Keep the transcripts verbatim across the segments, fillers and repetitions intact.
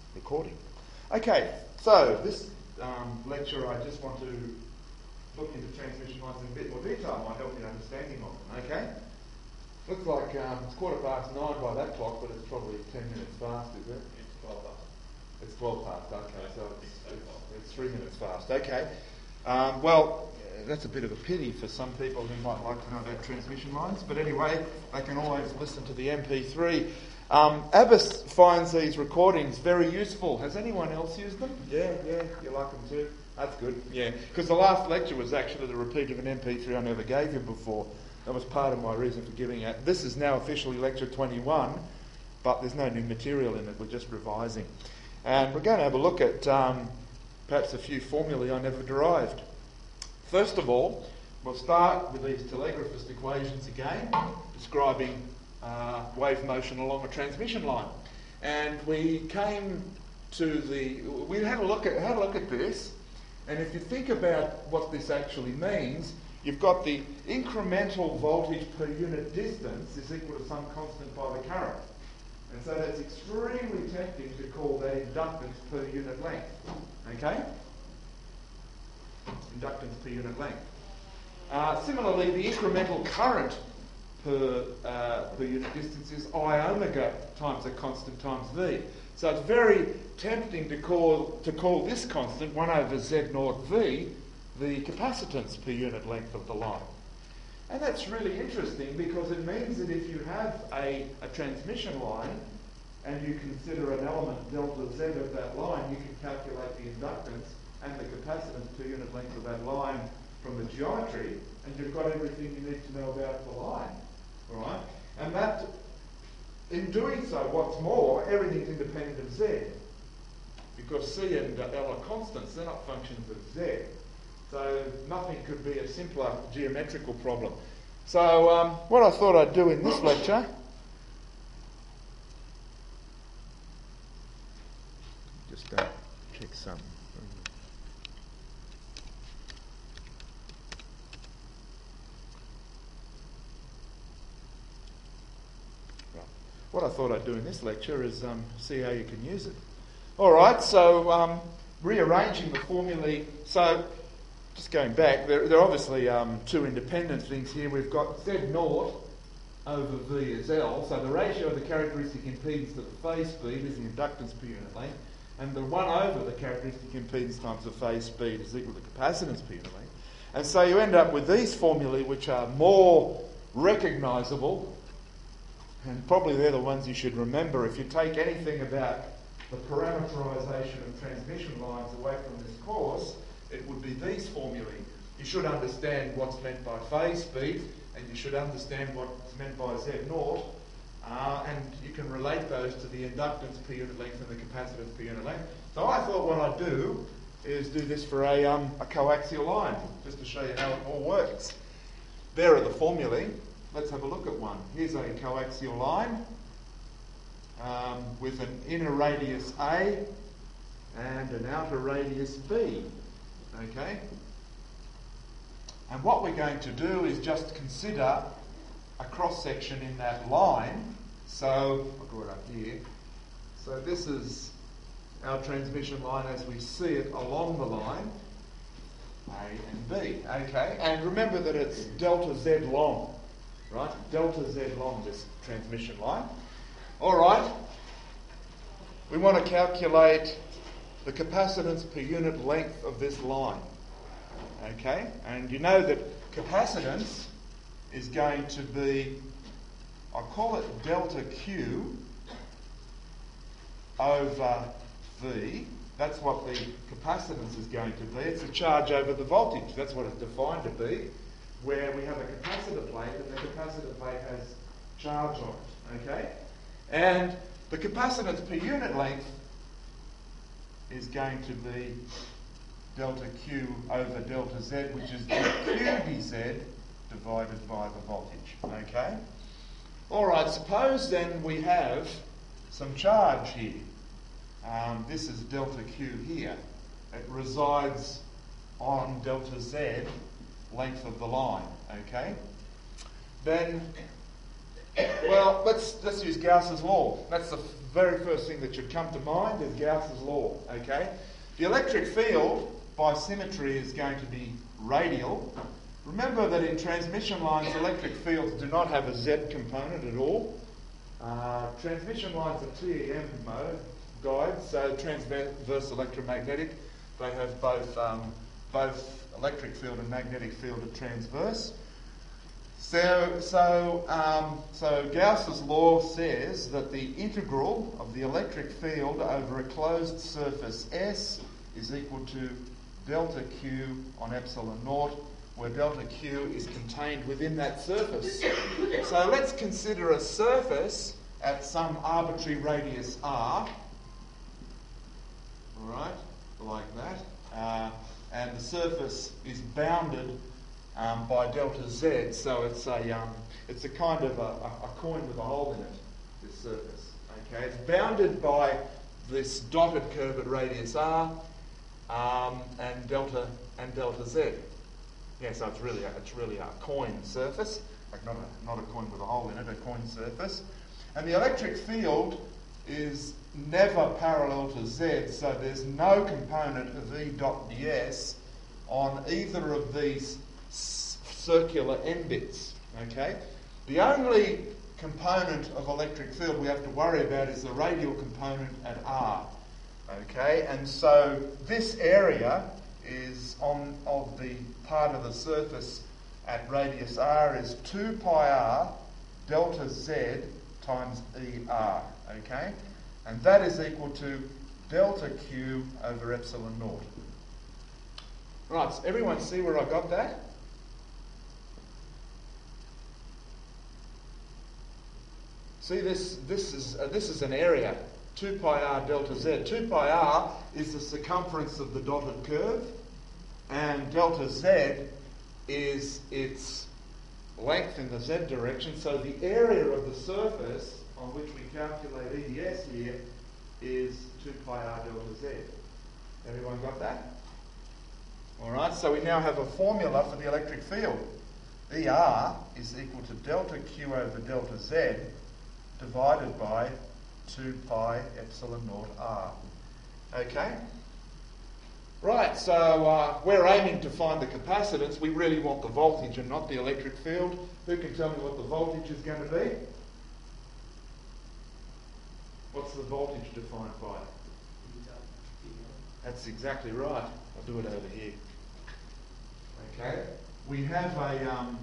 recording. Okay, so this um, lecture I just want to look into transmission lines in a bit more detail. Might help in understanding of them. Okay. Looks like um, it's quarter past nine by that clock, but it's probably ten minutes fast, is it? It's twelve past. It's twelve past, okay, so it's, it's, it's three minutes fast. Okay. Um, well, that's a bit of a pity for some people who might like to know about transmission lines, but anyway, they can always listen to the M P three. Um, Abbas finds these recordings very useful. Has anyone else used them? Yeah, yeah, you like them too? That's good, yeah. Because the last lecture was actually the repeat of an M P three I never gave you before. That was part of my reason for giving it. This is now officially lecture twenty-one, but there's no new material in it. We're just revising. And we're going to have a look at um, perhaps a few formulae I never derived. First of all, we'll start with these telegraphist equations again, describing uh, wave motion along a transmission line. And we came to the... We had a look at, had a look at this, and if you think about what this actually means, you've got the incremental voltage per unit distance is equal to some constant by the current. And so that's extremely tempting to call that inductance per unit length. Okay? Inductance per unit length. Uh, similarly, the incremental current per, uh, per unit distance is I omega times a constant times V. So it's very tempting to call, to call this constant, one over Z naught V, the capacitance per unit length of the line. And that's really interesting because it means that if you have a, a transmission line and you consider an element delta Z of that line, you can calculate the inductance and the capacitance per unit length of that line from the geometry, and you've got everything you need to know about the line. All right? And that, in doing so, what's more, everything's independent of Z. Because C and uh, L are constants, they're not functions of Z. So nothing could be a simpler geometrical problem. So um, what I thought I'd do in this lecture, just uh, check some. Right. What I thought I'd do in this lecture is um, see how you can use it. All right, so um, rearranging the formulae. So just going back, there, there are obviously um, two independent things here. We've got Z naught over V is L. So the ratio of the characteristic impedance to the phase speed is the inductance per unit length. And the one over the characteristic impedance times the phase speed is equal to capacitance per unit length. And so you end up with these formulae which are more recognisable. And probably they're the ones you should remember. If you take anything about the parameterisation of transmission lines away from this course, it would be these formulae. You should understand what's meant by phase speed, and you should understand what's meant by Z naught, uh, and you can relate those to the inductance per unit length and the capacitance per unit length. So I thought what I'd do is do this for a, um, a coaxial line, just to show you how it all works. There are the formulae. Let's have a look at one. Here's a coaxial line um, with an inner radius A and an outer radius B. Okay? And what we're going to do is just consider a cross-section in that line. So, I'll draw it up here. So this is our transmission line as we see it along the line, A and B. Okay? And remember that it's delta Z long, right? Delta Z long, this transmission line. All right. We want to calculate the capacitance per unit length of this line. Okay? And you know that capacitance is going to be, I'll call it delta Q over V. That's what the capacitance is going to be. It's the charge over the voltage. That's what it's defined to be, where we have a capacitor plate and the capacitor plate has charge on it. Okay? And the capacitance per unit length is going to be delta Q over delta Z, which is Q D Z divided by the voltage. Okay? Alright, suppose then we have some charge here. Um, this is delta Q here. It resides on delta Z, length of the line. Okay? Then, well, let's let's use Gauss's law. That's the very first thing that should come to mind is Gauss's law, okay? The electric field, by symmetry, is going to be radial. Remember that in transmission lines, electric fields do not have a Z component at all. Uh, transmission lines are T E M mode guides, so transverse electromagnetic. They have both um, both electric field and magnetic field are transverse. So, so, um, so Gauss's law says that the integral of the electric field over a closed surface S is equal to delta Q on epsilon naught, where delta Q is contained within that surface. So let's consider a surface at some arbitrary radius r, right, like that, uh, and the surface is bounded um, by delta Z. So it's a um, it's a kind of a, a coin with a hole in it. This surface, okay, it's bounded by this dotted curve at radius r, um, and delta and delta Z. Yeah, so it's really a, it's really a coin surface, like not a not a coin with a hole in it, a coin surface. And the electric field is never parallel to Z, so there's no component of E dot ds on either of these s- circular n bits. Okay, the only component of electric field we have to worry about is the radial component at r. Okay, and so this area is on of the part of the surface at radius r is two pi r delta z times er, okay? And that is equal to delta q over epsilon naught. Right, so everyone see where I got that? See, this this is uh, this is an area, two pi r delta z. two pi r is the circumference of the dotted curve, and delta z is its length in the z direction. So the area of the surface on which we calculate E D S here is two pi r delta z. Everyone got that? All right, so we now have a formula for the electric field. E r is equal to delta q over delta z divided by two pi epsilon naught r. Okay? Right, so uh, we're aiming to find the capacitance. We really want the voltage and not the electric field. Who can tell me what the voltage is going to be? What's the voltage defined by? That's exactly right. I'll do it over here. Okay, we have a um,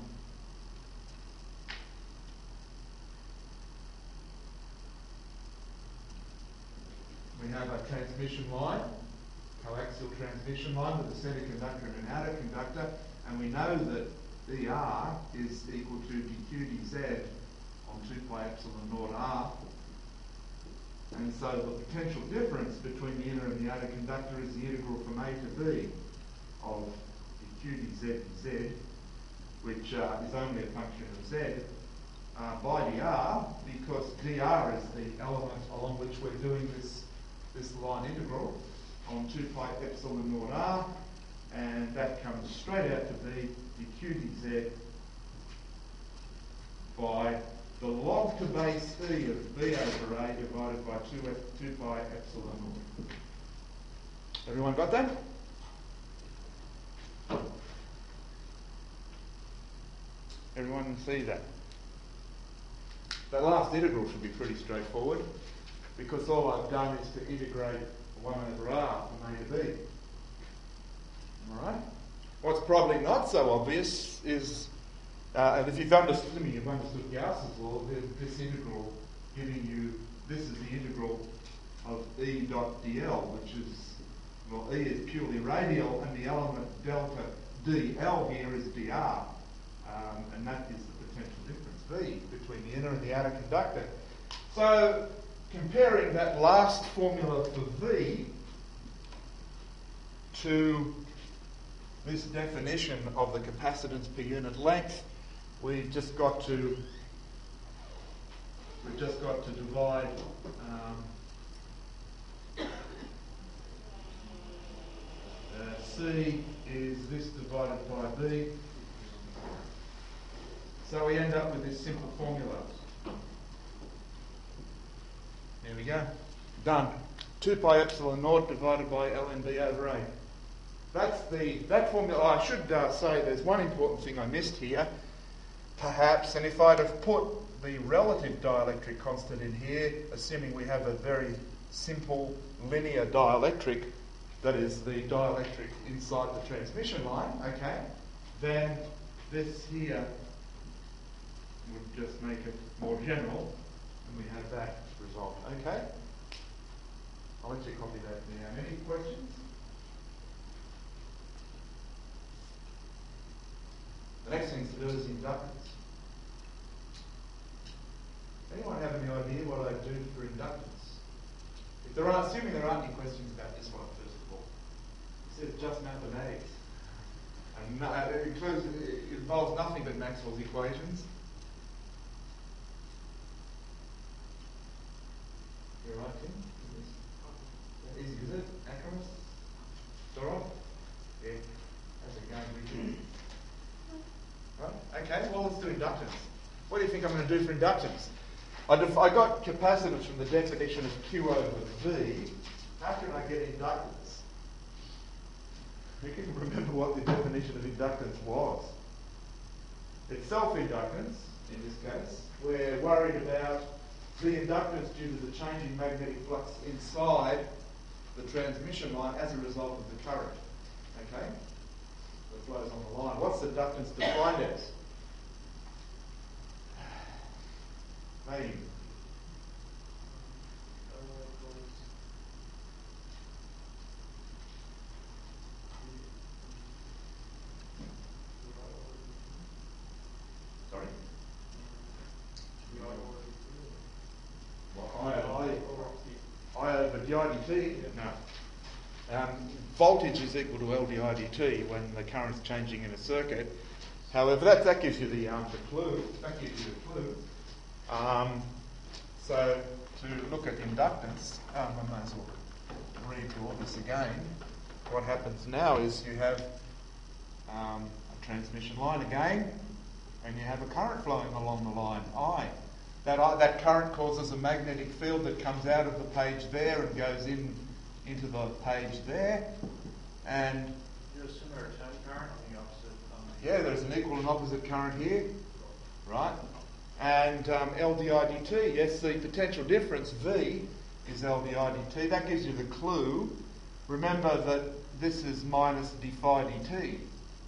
we have a transmission line, coaxial transmission line with a centre conductor and an outer conductor, and we know that E R is equal to dq dz on two pi epsilon naught r. And so the potential difference between the inner and the outer conductor is the integral from A to B of dq dz dz, which uh, is only a function of z, uh, by dr, because dr is the element along which we're doing this, this line integral on two pi epsilon naught r, and that comes straight out to be dq dz by the log to base e of b over a divided by two, two pi epsilon naught. Everyone got that? Everyone see that? That last integral should be pretty straightforward, because all I've done is to integrate one over r from a to b. Alright? What's probably not so obvious is, uh, and if you've understood, I mean, you've understood Gauss's law, there's this integral giving you, this is the integral of E dot dl, which is, well, E is purely radial, and the element delta dl here is dr. Um, and that is the potential difference, V, between the inner and the outer conductor. So, comparing that last formula for V to this definition of the capacitance per unit length, we've just got to we've just got to divide um, uh, C is this divided by B. So we end up with this simple formula. There we go. Done. two pi epsilon naught divided by ln b over A. That's the, that formula. Oh, I should uh, say there's one important thing I missed here, perhaps, and if I'd have put the relative dielectric constant in here, assuming we have a very simple linear dielectric, that is the dielectric inside the transmission line, okay, then this here would just make it more general, and we have that result, okay? I'll let you copy that now. Any questions? The next thing to do is inductance. Anyone have any idea what I do for inductance? If there are, assuming there aren't any questions about this one, first of all. It says just mathematics. And no, it, includes, it involves nothing but Maxwell's equations. You're right, Tim? Easy, is it? Acronyms? Dora? Yeah. That's a game we do. Right? Okay, well, let's do inductance. What do you think I'm going to do for inductance? I, def- I got capacitance from the definition of Q over V. How can I get inductance? You can remember what the definition of inductance was. It's self-inductance, in this case. We're worried about the inductance due to the changing magnetic flux inside the transmission line as a result of the current. Okay? That flows on the line. What's the inductance defined as? Maybe. Sorry? Well, I, I, I over d I dt? No. Um, voltage is equal to L d I dt when the current's changing in a circuit. However, that, that gives you the, um, the clue. That gives you the clue. Um, so, to look at inductance, um, I might as well redraw this again. What happens now is you have um, a transmission line again, and you have a current flowing along the line, I. That, I, that current causes a magnetic field that comes out of the page there and goes in into the page there, and there's a similar current on the opposite. On the yeah, there's an equal and opposite current here, right? And um, L d I dt, yes, the potential difference V is L d I dt. That gives you the clue. Remember that this is minus d phi dt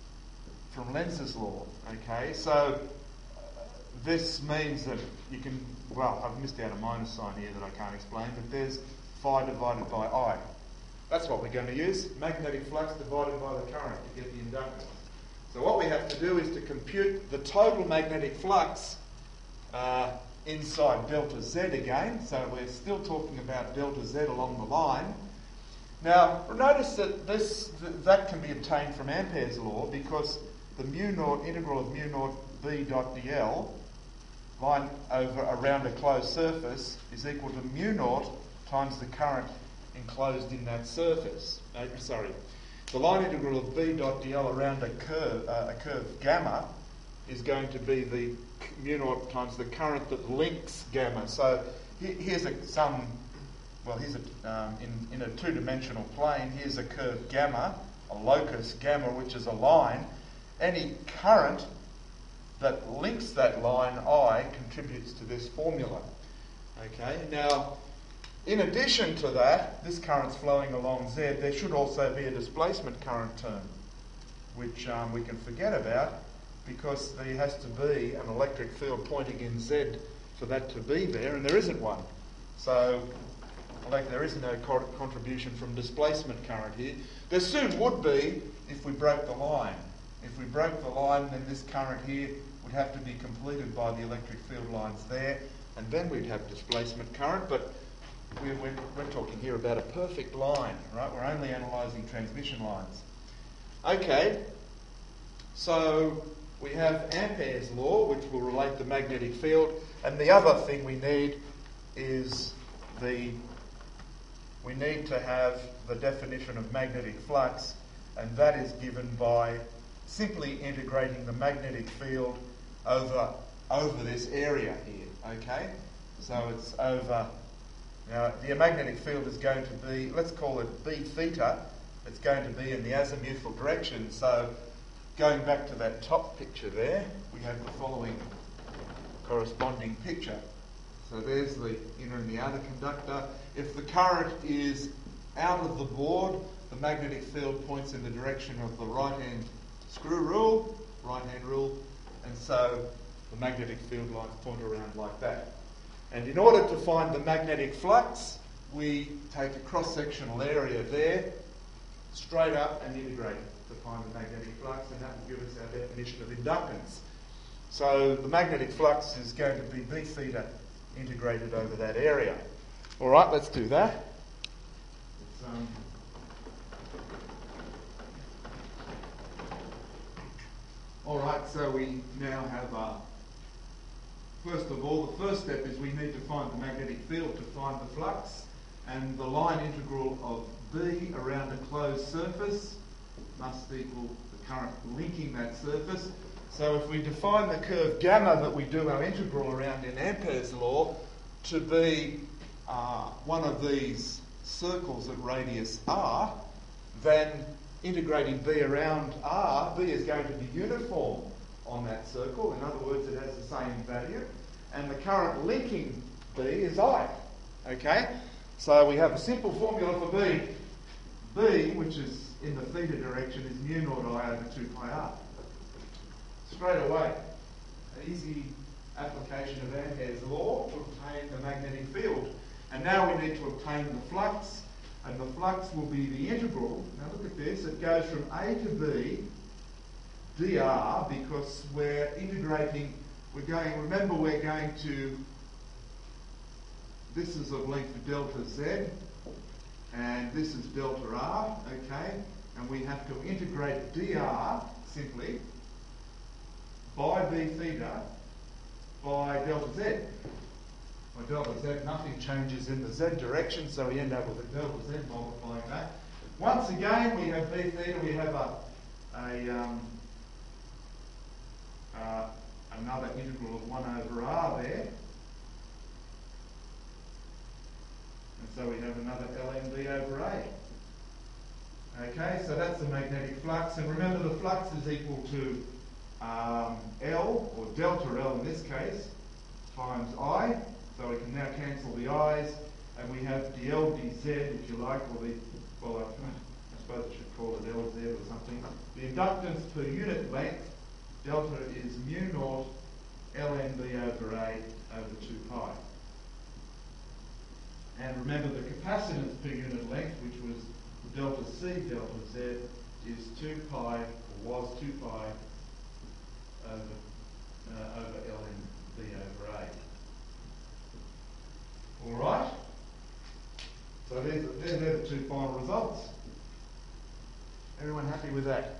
from Lenz's law. Okay, so uh, this means that you can. Well, I've missed out a minus sign here that I can't explain, but there's phi divided by I. That's what we're going to use. Magnetic flux divided by the current to get the inductance. So what we have to do is to compute the total magnetic flux uh, inside delta Z again. So we're still talking about delta Z along the line. Now, notice that this th- that can be obtained from Ampere's law because the mu naught integral of mu naught V dot dl, line over around a closed surface, is equal to mu naught times the current enclosed in that surface. Uh, sorry, the line integral of V dot dl around a curve, uh, a curve gamma, is going to be the mu naught times the current that links gamma. So he, here's a, some, well, here's a, um, in, in a two-dimensional plane, here's a curve gamma, a locus gamma, which is a line. Any current that links that line I contributes to this formula. Okay, now, in addition to that, this current's flowing along Z, there should also be a displacement current term, which um, we can forget about because there has to be an electric field pointing in Z for that to be there, and there isn't one. So, like, there is no co- contribution from displacement current here. There soon would be if we broke the line. If we broke the line, then this current here would have to be completed by the electric field lines there, and then we'd have displacement current, but we're, we're, we're talking here about a perfect line, right? We're only analysing transmission lines. Okay, so we have Ampere's law, which will relate the magnetic field, and the other thing we need is the, we need to have the definition of magnetic flux, and that is given by simply integrating the magnetic field over over this area here, okay? So it's over Now, the magnetic field is going to be, let's call it B theta. It's going to be in the azimuthal direction. So, going back to that top picture there, we have the following corresponding picture. So there's the inner and the outer conductor. If the current is out of the board, the magnetic field points in the direction of the right-hand screw rule, right-hand rule, and so the magnetic field lines point around like that. And in order to find the magnetic flux, we take a cross-sectional area there, straight up and integrate it to find the magnetic flux, and that will give us our definition of inductance. So the magnetic flux is going to be B theta integrated over that area. All right, let's do that. It's, um, all right, so we now have, uh, first of all, the first step is we need to find the magnetic field to find the flux, and the line integral of B around a closed surface must equal the current linking that surface. So if we define the curve gamma that we do our integral around in Ampere's law to be uh, one of these circles at radius r, then integrating B around r, B is going to be uniform on that circle. In other words, it has the same value. And the current linking B is I. Okay? So we have a simple formula for B. B, which is in the theta direction, is mu naught I over two pi r. Straight away, an easy application of Ampere's law to obtain the magnetic field. And now we need to obtain the flux, and the flux will be the integral. Now look at this, it goes from A to B dr, because we're integrating, we're going, remember we're going to, this is of length delta z, and this is delta r, okay, and we have to integrate dr simply by B theta by delta z. By delta z, nothing changes in the z direction, so we end up with a delta z multiplying that. Once again, we have B theta, we have a, a um, uh, another integral of one over r there. And so we have another ln b over a. Okay, so that's the magnetic flux, and remember the flux is equal to um, L, or delta L in this case, times I, so we can now cancel the i's, and we have dl dz, if you like, or the, well, I, I suppose I should call it Lz or something. The inductance per unit length, delta is mu naught ln b over a over two pi. And remember the capacitance per unit length, which was delta C delta Z, is two pi, or was two pi, over, uh, over ln b over a. All right? So these are, they're, they're the two final results. Everyone happy with that?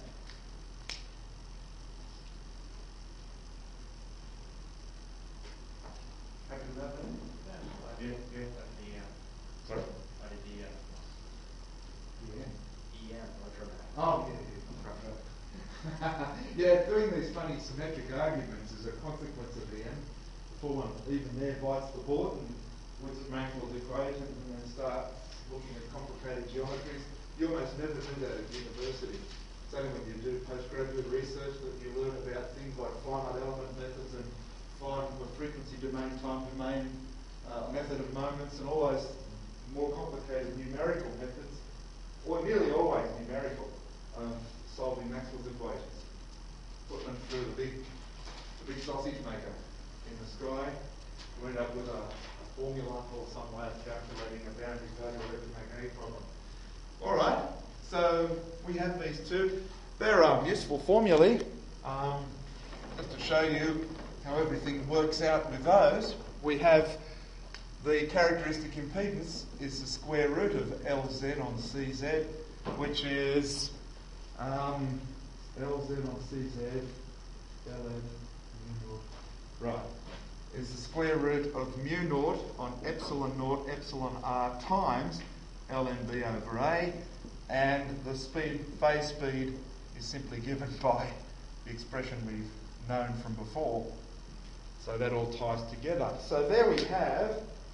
Happy with that then? Yeah, yeah. Sorry? I did the, uh, Yeah. E M, electromagnetic. Oh, yeah, yeah. Yeah, doing these funny symmetric arguments is a consequence of the end. Before one even there bites the board and looks at Maxwell's equations and then start looking at complicated geometries. You almost never do that at university. It's only when you do postgraduate research that you learn about things like finite element methods and fine frequency domain, time domain, uh, method of moments, and all those more complicated numerical methods, or nearly always numerical, um, solving Maxwell's equations. Put them through the big, the big sausage maker in the sky. We end up with a, a formula or some way of calculating a boundary value electromagnetic problem. All right, so we have these two. They're um, useful formulae. Um, just to show you how everything works out with those, we have the characteristic impedance is the square root of L Z on C Z, which is um, L Z on C Z, Ln mu naught, right, is the square root of mu naught on epsilon naught epsilon r times Ln b over a, and the speed, phase speed is simply given by the expression we've known from before. So that all ties together. So there we have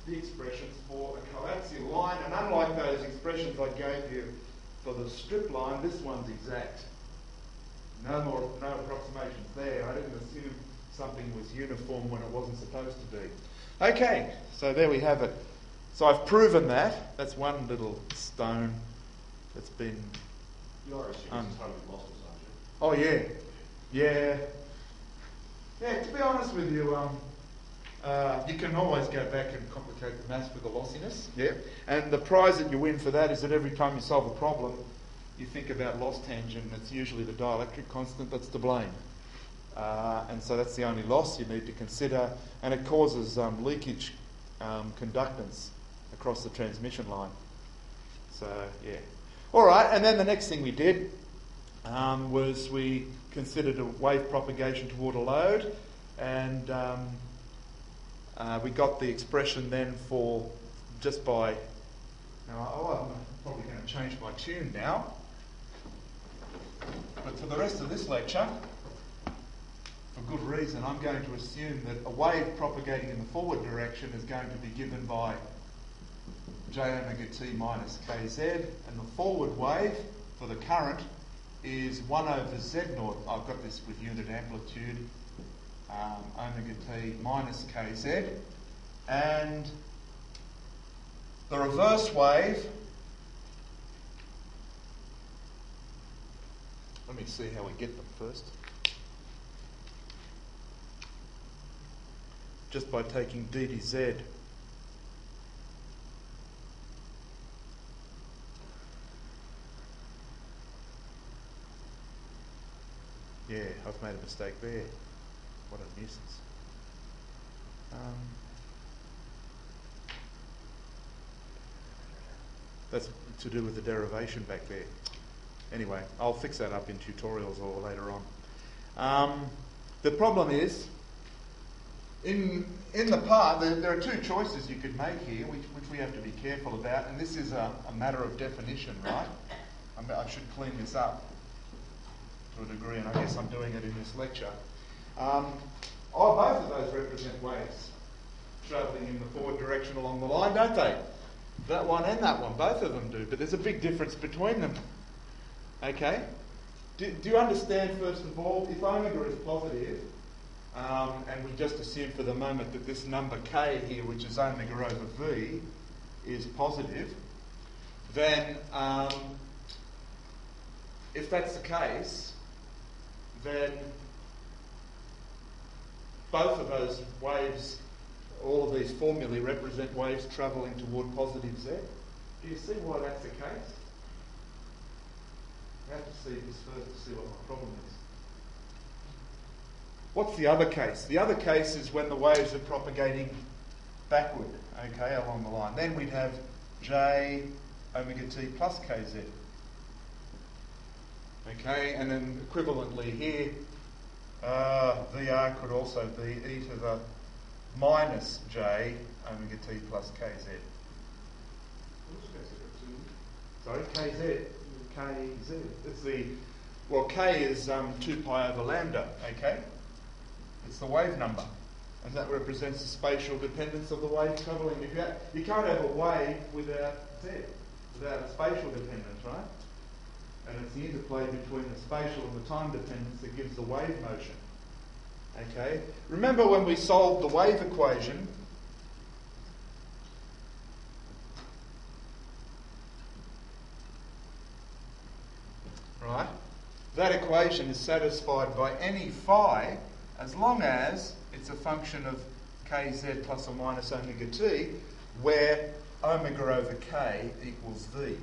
the expressions for a coaxial line. And unlike those expressions I gave you for the strip line, this one's exact. No more, no approximations there. I didn't assume something was uniform when it wasn't supposed to be. Okay, so there we have it. So I've proven that. That's one little stone that's been... You are assuming Um, it's totally lost us, aren't you? Oh, yeah. Yeah. Yeah, to be honest with you, um, uh, you can always go back and complicate the maths with the lossiness. Yeah. And the prize that you win for that is that every time you solve a problem, you think about loss tangent, and it's usually the dielectric constant that's to blame. Uh, and so that's the only loss you need to consider, and it causes um, leakage um, conductance across the transmission line. So, yeah. All right, and then the next thing we did um, was we considered a wave propagation toward a load, and um, uh, we got the expression then for just by... Now, oh, I'm probably going to change my tune now, but for the rest of this lecture, for good reason, I'm going to assume that a wave propagating in the forward direction is going to be given by j omega t minus kz, and the forward wave for the current is one over z naught. I've got this with unit amplitude, um, omega t minus kz, and the reverse wave, let me see how we get them first. Just by taking d dz. Yeah, I've made a mistake there. What a nuisance. Um, that's to do with the derivation back there. Anyway, I'll fix that up in tutorials or later on. Um, the problem is, In in the part, there, there are two choices you could make here, which, which we have to be careful about, and this is a, a matter of definition, right? I'm, I should clean this up to a degree, and I guess I'm doing it in this lecture. Um, oh, both of those represent waves travelling in the forward direction along the line, don't they? That one and that one, both of them do, but there's a big difference between them. Okay? Do, do you understand, first of all, if omega is positive, Um, and we just assume for the moment that this number k here, which is omega over v, is positive, then um, if that's the case, then both of those waves, all of these formulae represent waves travelling toward positive z. Do you see why that's the case? I have to see this first to see what my problem is. What's the other case? The other case is when the waves are propagating backward, okay, along the line. Then we'd have j omega t plus kz. Okay, and then equivalently here, uh, Vr could also be e to the minus j omega t plus kz. Sorry, kz. Kz. It's the, well, k is um, two pi over lambda, okay? It's the wave number, and that represents the spatial dependence of the wave travelling. If you, have, you can't have a wave without z, without a spatial dependence, right? And it's the interplay between the spatial and the time dependence that gives the wave motion. Okay? Remember when we solved the wave equation, right? That equation is satisfied by any phi as long as it's a function of kz plus or minus omega t, where omega over k equals v.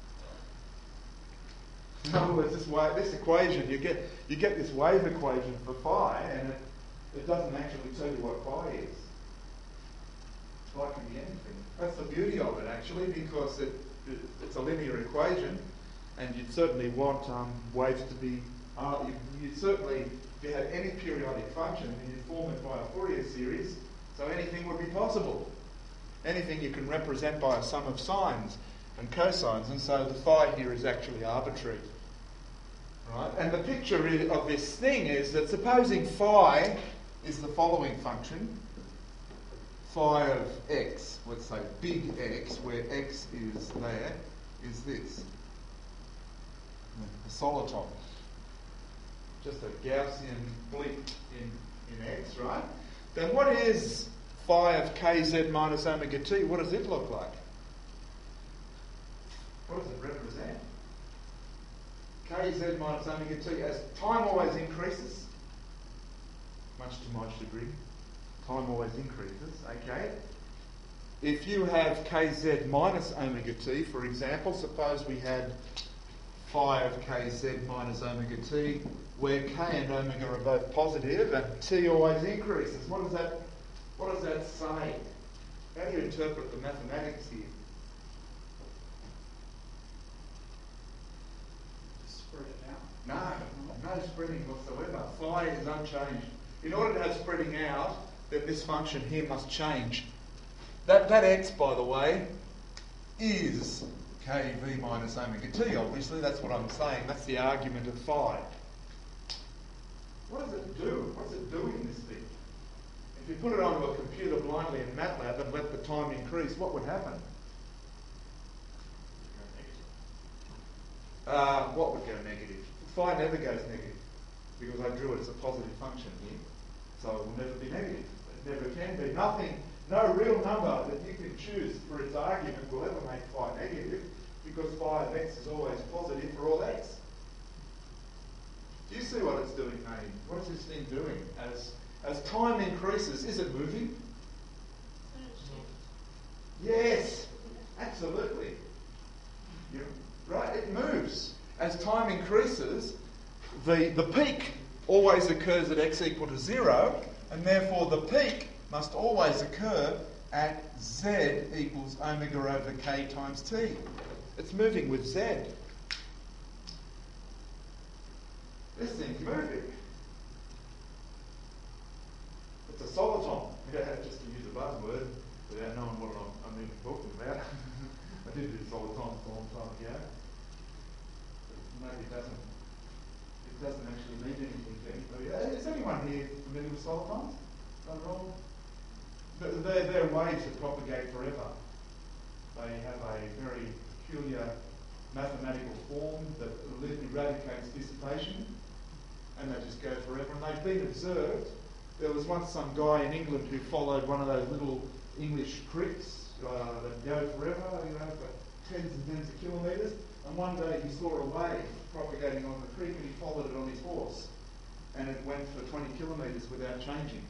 In other words, this, wave, this equation, you get you get this wave equation for phi, and it, it doesn't actually tell you what phi is. Phi can be anything. That's the beauty of it, actually, because it, it, it's a linear equation, and you'd certainly want um, waves to be... Uh, you, you'd certainly... If you had any periodic function, and you form it by a Fourier series, so anything would be possible. Anything you can represent by a sum of sines and cosines, and so the phi here is actually arbitrary. Right? And the picture of this thing is that supposing phi is the following function, phi of x, let's say big X, where x is there, is this. A soliton. Just a Gaussian bleep in, in x, right? Then what is phi of kz minus omega t? What does it look like? What does it represent? Kz minus omega t, as time always increases, much to my chagrin, time always increases, okay? If you have kz minus omega t, for example, suppose we had phi of kz minus omega t, where k and omega are both positive and t always increases. What does that, what does that say? How do you interpret the mathematics here? Spread it out. No, no spreading whatsoever. Phi is unchanged. In order to have spreading out, then this function here must change. That, that x, by the way, is kv minus omega t, obviously. That's what I'm saying. That's the argument of phi. What does it do? What's it doing, this thing? If you put it onto a computer blindly in MATLAB and let the time increase, what would happen? Uh, what would go negative? Phi never goes negative, because I drew it as a positive function here. So it will never be negative. It never can be. Nothing, no real number that you can choose for its argument will ever make phi negative, because phi of x is always positive for all x. Do you see what it's doing, Naeem? What is this thing doing? As as time increases, is it moving? Yes, absolutely. You're right, it moves. As time increases, the, the peak always occurs at x equal to zero, and therefore the peak must always occur at z equals omega over k times t. It's moving with z. This thing's moving. It's a soliton. Yeah, just to use a buzzword without knowing what I'm, I'm even talking about. I did do solitons a long time ago. But maybe it doesn't, it doesn't actually mean anything to anybody. Is anyone here familiar with solitons? Not at all? They're, they're waves that propagate forever. They have a very peculiar mathematical form that eradicates dissipation, and they just go forever. And they've been observed. There was once some guy in England who followed one of those little English creeks uh, that go forever, you know, for tens and tens of kilometres. And one day he saw a wave propagating on the creek, and he followed it on his horse, and it went for twenty kilometres without changing.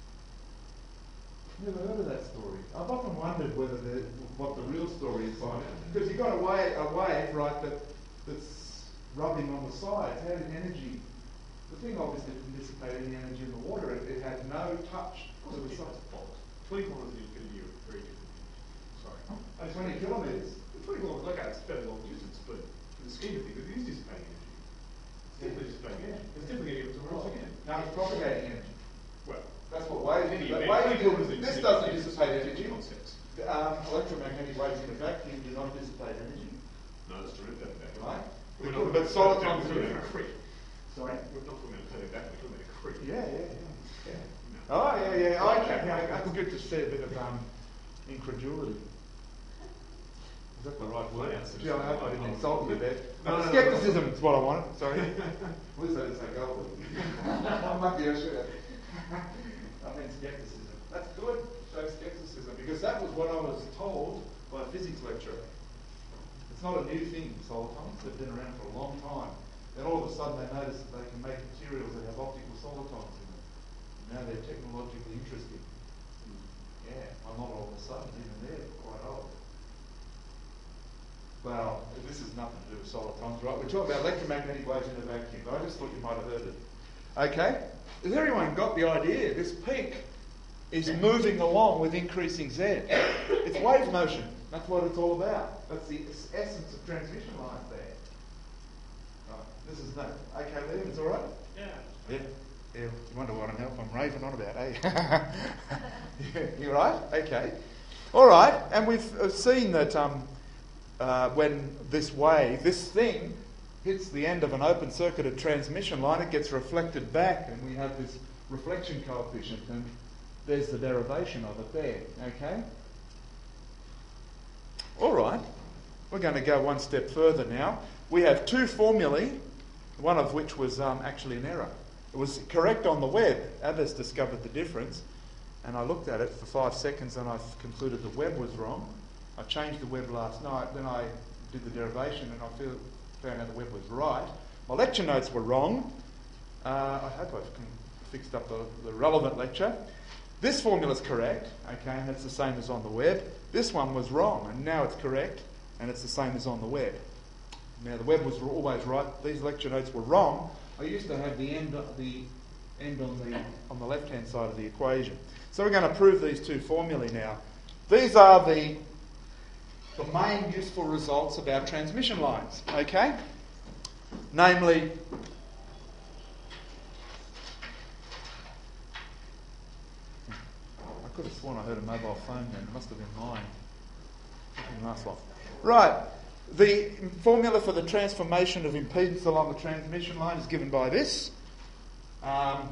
Never heard of that story. I've often wondered whether the, what the real story is like. Because you've got a wave, a wave, right, that, that's rubbing on the sides. How did energy... The thing obviously didn't dissipate any energy in the water. It, it had no touch. It was like twenty kilometres is going to be a very different thing. Sorry. Oh, twenty kilometres? twenty kilometres, okay, it's a fairly long distance, but in the scheme of things, it is dissipating energy. It's definitely dissipating energy. It's definitely going to give it to us again. No, it's propagating energy. Well, that's what waves do. Anyway, Wave, this doesn't dissipate energy. Concepts. Um, electromagnetic waves in a vacuum do not dissipate energy. No, that's true. That, that, right? We're But, not, but solitons we're do. not a creek. Sorry? We're not talking about turning back, we're talking about a creek. Yeah, yeah, yeah. yeah. No. Oh, yeah, yeah. Oh, okay. Yeah, that's good to see a bit of um, incredulity. Is that the right word? Gee, I hope I didn't insult you there. No, no, Skepticism is what I wanted. Sorry. At least I didn't say gold. I'm lucky I should have. I mean skepticism. That's good. Show skepticism. Because that was what I was told by a physics lecturer. It's not a new thing, solitons. They've been around for a long time. Then all of a sudden they noticed that they can make materials that have optical solitons in them. Now they're technologically interesting. Yeah, well, not all of a sudden, even they're quite old. Well, this is nothing to do with solitons, right? We're talking about electromagnetic waves in a vacuum, but I just thought you might have heard it. Okay? Has everyone got the idea? This peak is moving along with increasing Z. It's wave motion. That's what it's all about. That's the essence of transmission lines there. Right. This is that. Okay, Liam, it's all right? Yeah. Yeah. Yeah. You wonder what on earth I'm raving on about, eh? You right? Okay. All right. And we've uh, seen that um, uh, when this wave, this thing, hits the end of an open circuited transmission line, it gets reflected back, and we have this reflection coefficient. And there's the derivation of it there, okay? All right, we're going to go one step further now. We have two formulae, one of which was um, actually an error. It was correct on the web. Others discovered the difference, and I looked at it for five seconds and I concluded the web was wrong. I changed the web last night, then I did the derivation and I feel, found out the web was right. My lecture notes were wrong. Uh, I hope I've fixed up the, the relevant lecture. This formula is correct, okay, and it's the same as on the web. This one was wrong, and now it's correct, and it's the same as on the web. Now, the web was always right. These lecture notes were wrong. I used to have the end, the end on the on the left-hand side of the equation. So we're going to prove these two formulae now. These are the the main useful results of our transmission lines, okay? Namely, I could have sworn I heard a mobile phone then. It must have been mine. It didn't last long. Right. The formula for the transformation of impedance along the transmission line is given by this, um,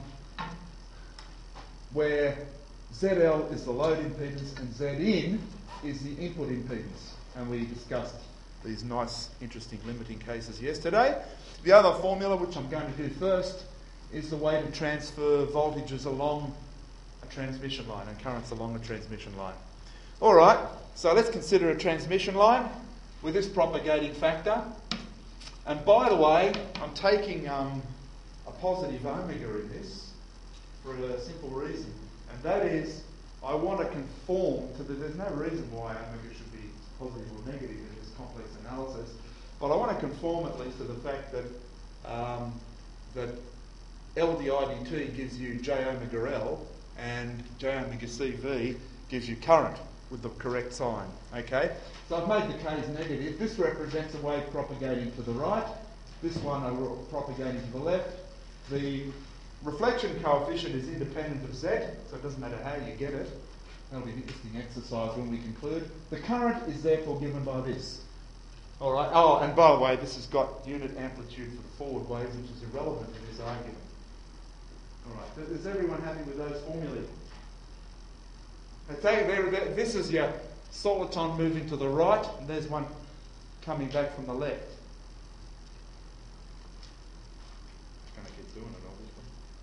where Z L is the load impedance and Z in is the input impedance. And we discussed these nice, interesting limiting cases yesterday. The other formula, which I'm going to do first, is the way to transfer voltages along a transmission line and currents along a transmission line. All right, so let's consider a transmission line with this propagating factor. And by the way, I'm taking um, a positive omega in this for a simple reason. And that is, I want to conform to the, there's no reason why omega should be positive or negative in this complex analysis, but I want to conform at least to the fact that um, that L d I d t gives you J omega L and J omega C V gives you current with the correct sign, okay? So I've made the K's negative. This represents a wave propagating to the right. This one are propagating to the left. The reflection coefficient is independent of Z, so it doesn't matter how you get it. That'll be an interesting exercise when we conclude. The current is therefore given by this. All right. Oh, and by the way, this has got unit amplitude for the forward waves, which is irrelevant in this argument. All right. Is everyone happy with those formulae? Okay, there, there, this is your soliton moving to the right, and there's one coming back from the left. Just going to keep doing it, obviously.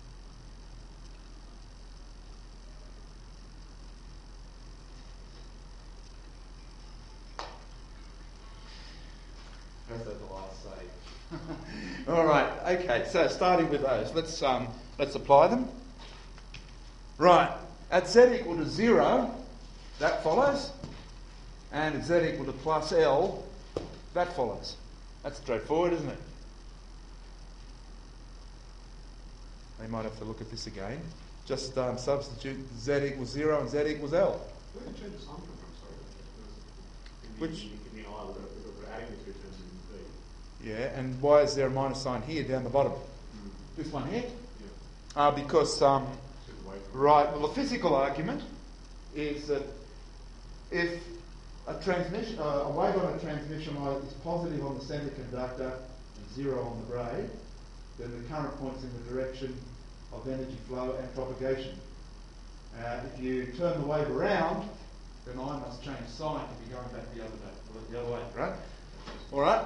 That's the last say. All right. Okay. So starting with those, let's um, let's apply them. Right. At Z equal to zero, that follows, and at Z equal to plus L, that follows. That's straightforward, isn't it? They might have to look at this again. Just um, substitute Z equals zero and Z equals L. Where did you change the sign from? Sorry. Which? In the I, we're adding the two terms in B. Yeah, and why is there a minus sign here down the bottom? Mm. This one here? Yeah. Uh, because, um, right, well, the physical argument is that if a transmission, uh, a wave on a transmission line is positive on the semiconductor and zero on the braid, then the current points in the direction of energy flow and propagation. Uh, if you turn the wave around, then I must change sign to be going back the other way, the other way, right? All right.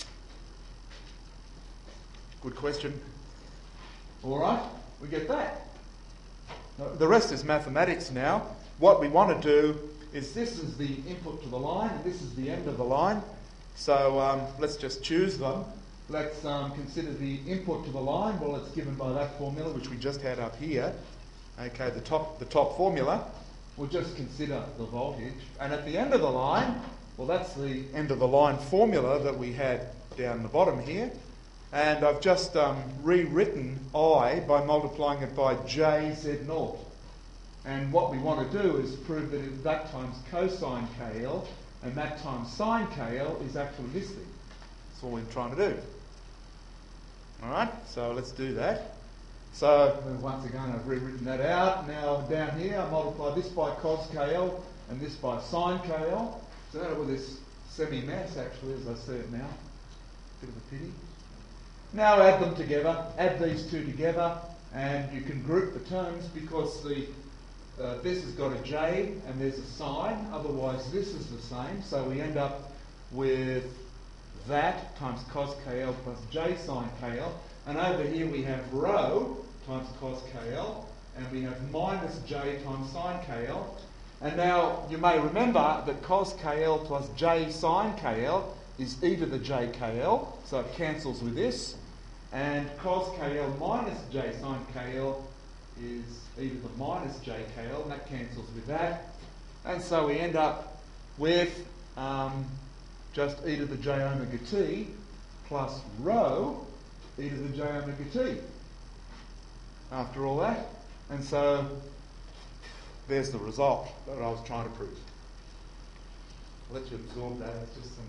Good question. All right, we get that. Now, the rest is mathematics now. What we want to do is this is the input to the line, and this is the end of the line. So um, let's just choose them. Let's um, consider the input to the line. Well, it's given by that formula, which we just had up here. Okay, the top, the top formula. We'll just consider the voltage. And at the end of the line, well, that's the end of the line formula that we had down the bottom here. And I've just um, rewritten I by multiplying it by J Z naught. And what we want to do is prove that if that times cosine K L and that times sine K L is actually this thing. That's all we're trying to do. All right, so let's do that. So once again, I've rewritten that out. Now down here, I multiply this by cos K L and this by sine K L. So that with this semi-mass, actually, as I see it now. Bit of a pity. Now add them together, add these two together, and you can group the terms because the uh, this has got a J and there's a sign, otherwise this is the same. So we end up with that times cos kl plus J sine kl. And over here we have rho times cos kl, and we have minus J times sine kl. And now you may remember that cos kl plus J sine kl is e to the j kl, so it cancels with this. And cos kl minus J sine kl is e to the minus J kl, and that cancels with that. And so we end up with um, just e to the j omega t plus rho e to the j omega t after all that. And so there's the result that I was trying to prove. I'll let you absorb that. It's just some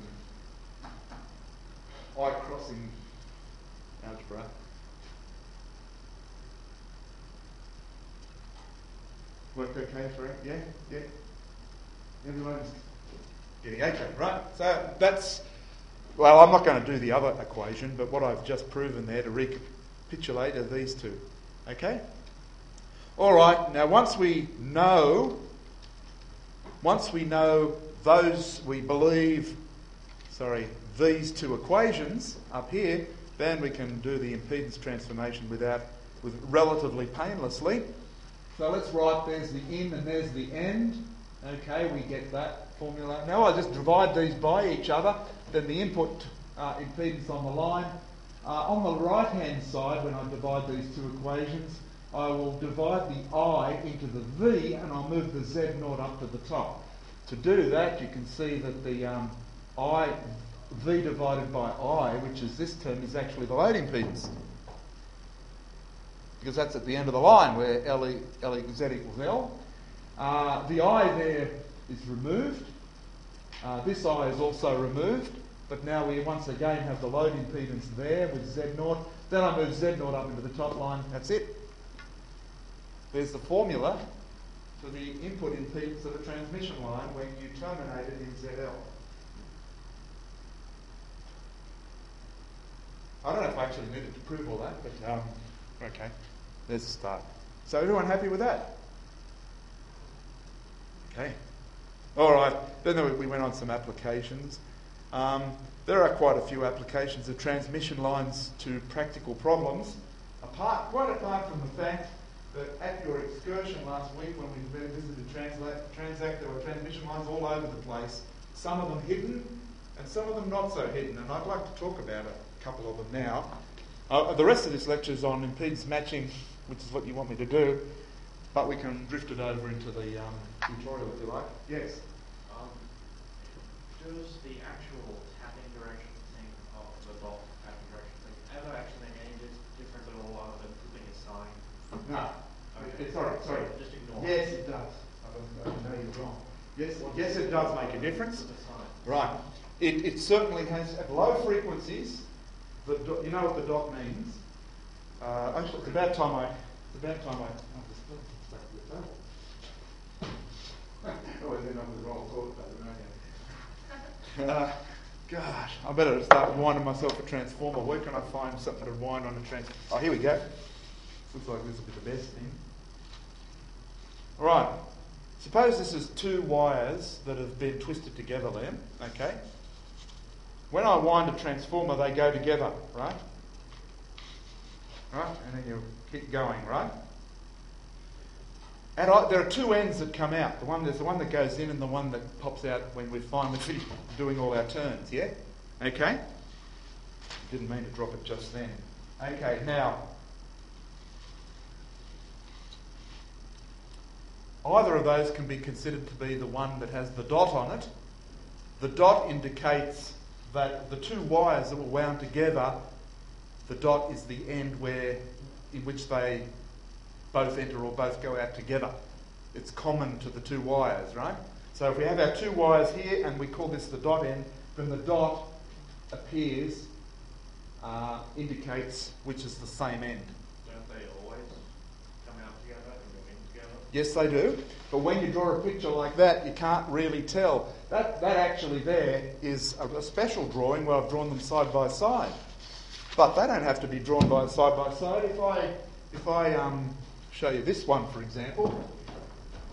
eye-crossing algebra. Worked okay for it? Yeah? Yeah? Everyone's getting okay, right? So that's, well, I'm not going to do the other equation, but what I've just proven there to recapitulate are these two. Okay? All right, now once we know, once we know those, we believe, sorry, these two equations up here, then we can do the impedance transformation without, with relatively painlessly. So let's write, there's the in and there's the end. Okay, we get that formula. Now I just divide these by each other, then the input uh, impedance on the line. Uh, on the right-hand side, when I divide these two equations, I will divide the I into the V, and I'll move the Z naught up to the top. To do that, you can see that the um, I, V divided by I, which is this term, is actually the load impedance. Because that's at the end of the line where L, e, L e, Z equals L. Uh, the I there is removed. Uh, this I is also removed. But now we once again have the load impedance there with Z naught. Then I move Z naught up into the top line. That's it. There's the formula for the input impedance of a transmission line when you terminate it in Z L. I don't know if I actually needed to prove all that, but um, okay, there's the start. So everyone happy with that? Okay. All right. Then we went on some applications. Um, there are quite a few applications of transmission lines to practical problems, apart, quite apart from the fact that at your excursion last week when we visited Transla- Transact, there were transmission lines all over the place, some of them hidden and some of them not so hidden, and I'd like to talk about a couple of them now. Uh, the rest of this lecture is on impedance matching, which is what you want me to do, but we can drift it over into the um, tutorial if you like. Yes? Um, does the actual tapping direction thing of the dot tapping direction thing ever actually make any difference at all other than flipping a sign? No. Okay. It's sorry, sorry. Just ignore Yes, it. it does. I know you're wrong. Yes, yes, it does make a difference. Right. It, it certainly has, at low frequencies, the do, you know what the dot means. Uh, actually, it's about time I, it's about time I, oh, this is back to the table. Always end up with the wrong thought about it, don't you? Uh, gosh, I better start winding myself a transformer. Where can I find something to wind on a transformer? Oh, here we go. Looks like this will be the best thing. All right. Suppose this is two wires that have been twisted together then, okay? When I wind a transformer, they go together, right? Right? And then you keep going, right? And I, there are two ends that come out. The one, there's the one that goes in and the one that pops out when we're finally doing all our turns, yeah? Okay? Didn't mean to drop it just then. Okay, now, either of those can be considered to be the one that has the dot on it. The dot indicates that the two wires that were wound together, the dot is the end where, in which they both enter or both go out together. It's common to the two wires, right? So if we have our two wires here and we call this the dot end, then the dot appears, uh, indicates which is the same end. Don't they always come out together and go in together? Yes, they do. But when you draw a picture like that, you can't really tell. That that actually there is a, a special drawing where I've drawn them side by side. But they don't have to be drawn by side by side. If I if I um, show you this one, for example,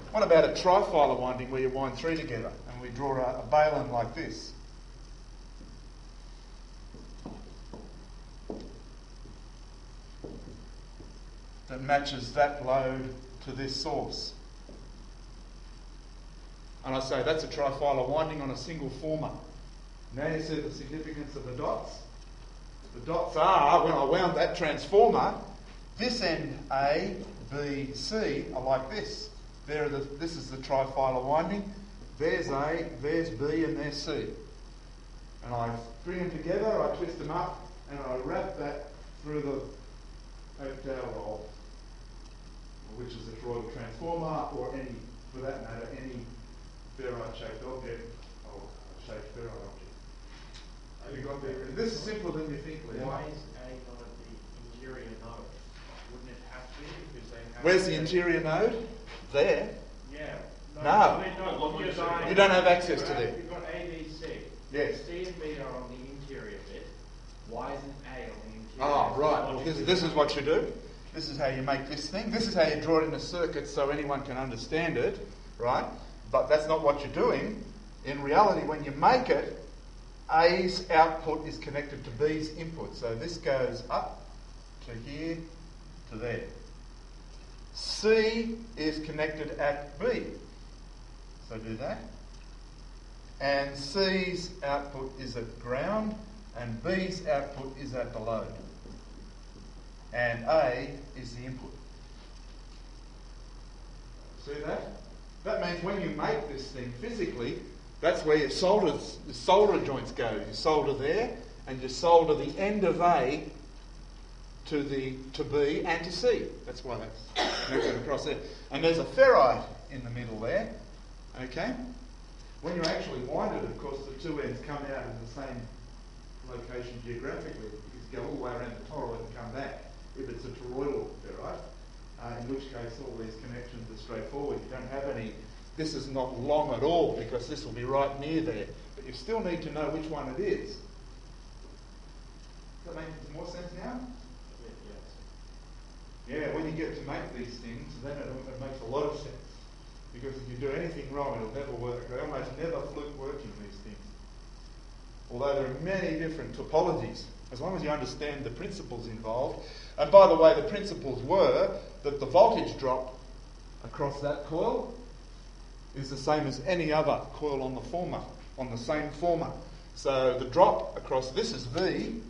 What about a trifilar winding where you wind three together and we draw a, a balun like this? That matches that load to this source. And I say that's a trifilar winding on a single former. Now you see the significance of the dots? The dots are, when I wound that transformer, this end A, B, C are like this. There are the, this is the trifilar winding. There's A, there's B, and there's C. And I bring them together, I twist them up, and I wrap that through the Oakdale roll, which is a toroidal transformer, or any, for that matter, any ferrite-shaped object, or shaped ferrite object. Have you got there? This is simpler than you think, Leon. Why is A not at the interior node? Wouldn't it have to be? Because they have Where's the interior node? There. Yeah. No. I mean, no, look, you're saying- You don't have access you've to got- them. You've got A, B, C. Yes. C and B are on the interior bit. Why isn't A on the interior? Oh, right. Logically- Because this is what you do. This is how you make this thing. This is how you draw it in a circuit so anyone can understand it, right? But that's not what you're doing. In reality, when you make it, A's output is connected to B's input. So this goes up to here to there. C is connected at B. So do that. And C's output is at ground, and B's output is at the load. And A is the input. See that? That means when you make this thing physically, that's where your solder, your solder joints go. You solder there, and you solder the end of A to the to B and to C. That's why that's connected across there. And there's a ferrite in the middle there. Okay? When you actually wind it, of course, the two ends come out in the same location geographically. You go all the way around the toroid and come back. If it's a toroidal ferrite, uh, in which case all these connections are straightforward. You don't have any. This is not long at all because this will be right near there. But you still need to know which one it is. Does that make more sense now? Yes. Yeah, when you get to make these things, then it, it makes a lot of sense. Because if you do anything wrong, it'll never work. They almost never fluke working, these things. Although there are many different topologies, as long as you understand the principles involved. And by the way, the principles were that the voltage drop across that coil is the same as any other coil on the former, on the same former. So the drop across this is V,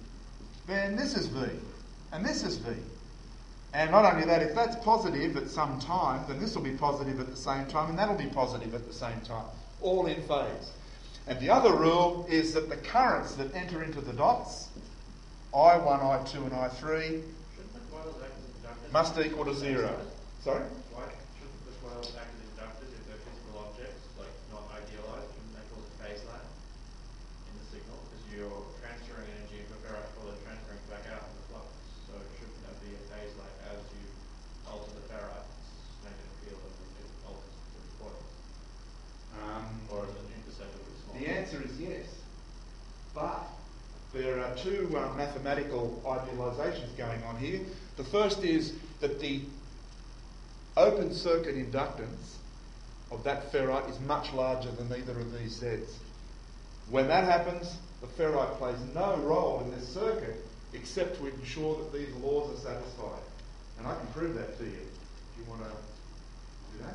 then this is V, and this is V. And not only that, if that's positive at some time, then this will be positive at the same time, and that'll be positive at the same time, all in phase. And the other rule is that the currents that enter into the dots, I one, I two, and I three, Shouldn't the coils act as inductors? must equal to zero. Sorry? Why shouldn't the coils act as inductors if they're physical objects, like not idealized? Shouldn't they cause a phase lag in the signal? Because you're transferring energy into a ferrite coil and transferring it back out in the flux. So shouldn't there be a phase lag as you alter the ferrite's magnetic field and it alters the coils? Um, Or is it imperceptibly small? The answer is yes. But there are two uh, mathematical idealisations going on here. The first is that the open circuit inductance of that ferrite is much larger than either of these Zs. When that happens, the ferrite plays no role in this circuit except to ensure that these laws are satisfied. And I can prove that to you if you want to do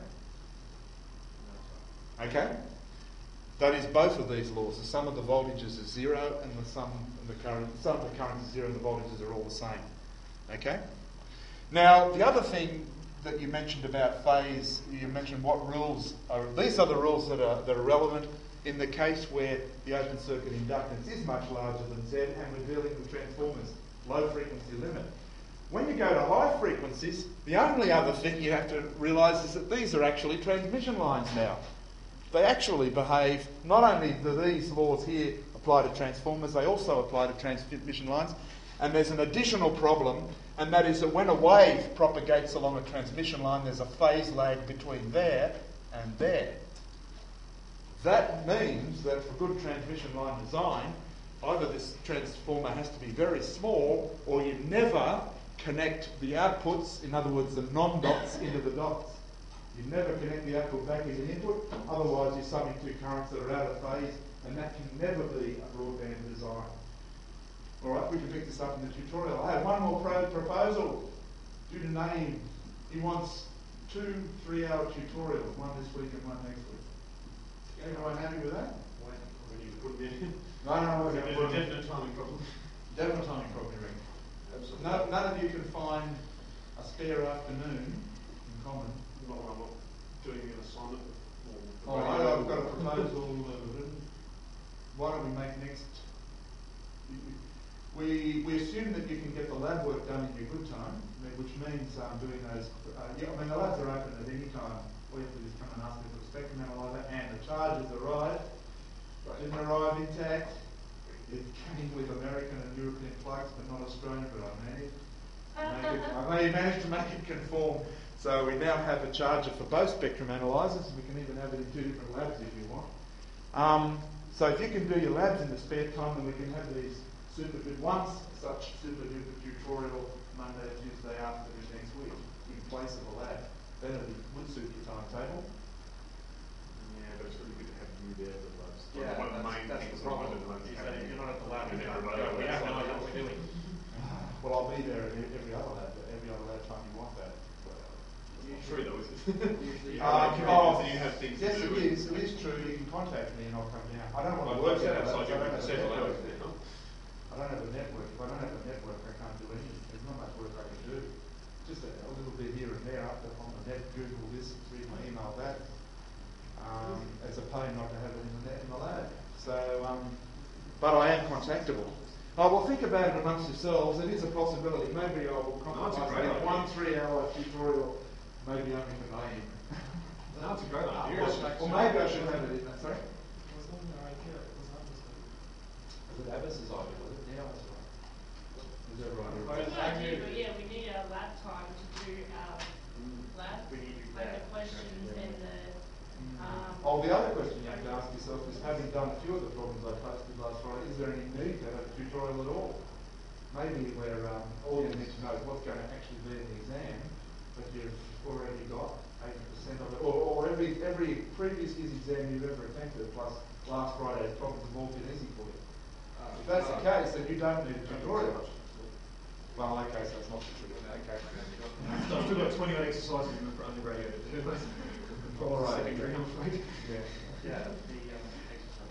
that. Okay? That is both of these laws. The sum of the voltages is zero, and the sum of the current, the sum of the current is zero, and the voltages are all the same. Okay. Now, the other thing that you mentioned about phase, you mentioned what rules are. These are the rules that are that are relevant in the case where the open circuit inductance is much larger than Z, and we're dealing with transformers, low frequency limit. When you go to high frequencies, the only other thing you have to realise is that these are actually transmission lines now. They actually behave, not only do these laws here apply to transformers, they also apply to transmission lines. And there's an additional problem, and that is that when a wave propagates along a transmission line, there's a phase lag between there and there. That means that for good transmission line design, either this transformer has to be very small, or you never connect the outputs, in other words, the non-dots, into the dots. You never connect the output back as an input, otherwise you're subbing two currents that are out of phase, and that can never be a broadband design. Alright, we can pick this up in the tutorial. I have one more pro proposal. Due to name, he wants two three-hour tutorials, one this week and one next week. Everyone happy with that? When you put it in. No, no, no. There's a definite timing problem. Definite timing problem, you reckon? Absolutely. No, none of you can find a spare afternoon in common. Not I'm not doing an assignment. Oh, I, I've got a proposal uh, written. Why don't we make next? We we assume that you can get the lab work done in your good time, which means um, doing those. Uh, yeah, I mean the labs are open at any time. All you have to do is come and ask me for a spectrum analyzer, and the charges arrive. Didn't arrive intact. It came with American and European plugs, but not Australian. But I managed. Make it, I may managed to make it conform. So we now have a charger for both spectrum analyzers. We can even have it in two different labs if you want. Um, so if you can do your labs in the spare time, then we can have these super good once such super duper tutorial Monday, Tuesday afternoon next week in place of a lab. That would suit your timetable. Yeah, but it's really good to have you there for the labs. Yeah, One of the that's, main that's things the problem. that one of the Is ones that if you're not at the lab, Yeah, you can't right, go. right, We right, have no right. idea what we're doing. Well, I'll be there at every other lab, every other lab time you want that. It's not true though, is it? Usually, Uh, you oh, you have things yes, to it do. is. It is true. You can contact me and I'll come down. I don't want to Well, work that's out. outside I your don't have a several network. hours there, huh? I don't have a network. If I don't have a network, I can't do anything. There's not much work I can do. Just a, a little bit here and there up the, on the net. Google this, read my email that. Um, it's a pain not to have it in the net in the lab. So, um, but I am contactable. Oh, well, think about it amongst yourselves. It is a possibility. Maybe I will No, it's a compromise great that idea. one three-hour tutorial, maybe only for name. No, it's a great idea. Well, maybe I should have it in that. Sorry? Was that an idea? Was that Was it Abbas's idea? Was it? Yeah, that's right. Is that right? Well, It's not you, but yeah, we need our lab time to do our lab, We need you like the there. questions and the, um. Oh, the other question you have to ask yourself is, having done a few of the problems I posted last Friday, is there any need to have a tutorial at all? Maybe where um, all you need to know is what's going to actually be in the exam, but you've already got eighty percent of it, or, or every every previous year's exam you've ever attempted, plus last Friday's problems have all been easy for you. If that's the case, then you don't need a tutorial. Well, okay, so it's not the truth. Okay. So I've still got twenty odd exercises in the undergraduate to do. All right. Secondary, I'm afraid. Yeah. Yeah, the um, exercise.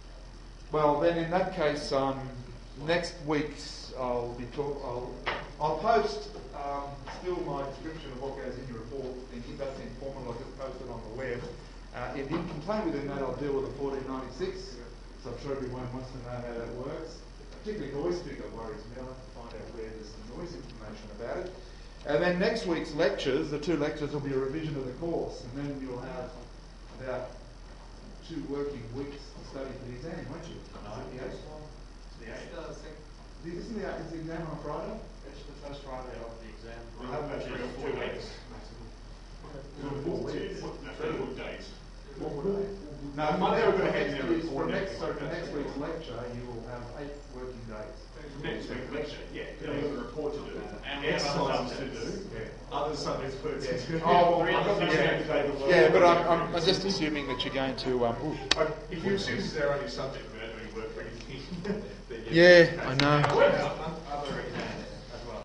Well, then in that case, um, next week's I'll be talk. I'll I'll post um, still my description of what goes in your report. And if that's informal, I'll just post it on the web. Uh, if you can play within that, I'll deal with the fourteen ninety-six. So I'm sure everyone wants to know how that works. Particularly noise figure worries me. I'll have to find out where there's some noise information about it. And then next week's lectures, the two lectures will be a revision of the course, and then you'll have about two working weeks to study for the exam, won't you? No, Is it the eighth? The eighth. Isn't the, is the exam on Friday? It's the first Friday of the exam. We have about three or four weeks. Four weeks. Three or four days. No, Monday we're going to head next there week's- before for next next, so week, for that's next right. week's lecture, you will have eight working days. Next week lecture, yeah. Then we have a report to do. And we have other Exercises to subjects. do. Other subjects for to do. Oh, Three well, other things yeah. to take the Yeah, but I'm, I'm, I'm just assuming that you're going to. Um, ooh. If you assume this is our only subject, we don't do any work for anything. then Yeah, I know. However,